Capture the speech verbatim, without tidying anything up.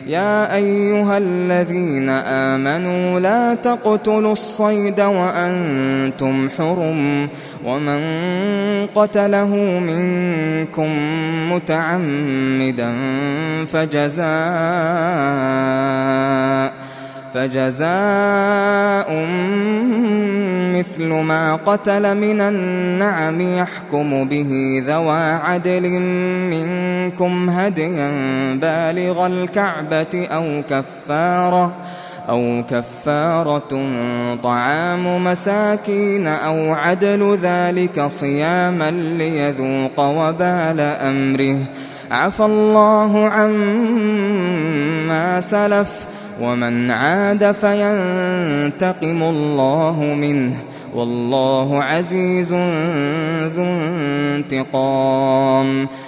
يا أيها الذين آمنوا لا تقتلوا الصيد وأنتم حرم ومن قتله منكم متعمدا فجزاء فجزاء مثل ما قتل من النعم يحكم به ذوى عدل منكم هديا بالغ الكعبة أو كفارة أو كفارة طعام مساكين أو عدل ذلك صياما ليذوق وبال أمره عفى الله عما سلف ومن عاد فينتقم الله منه والله عزيز ذو انتقام.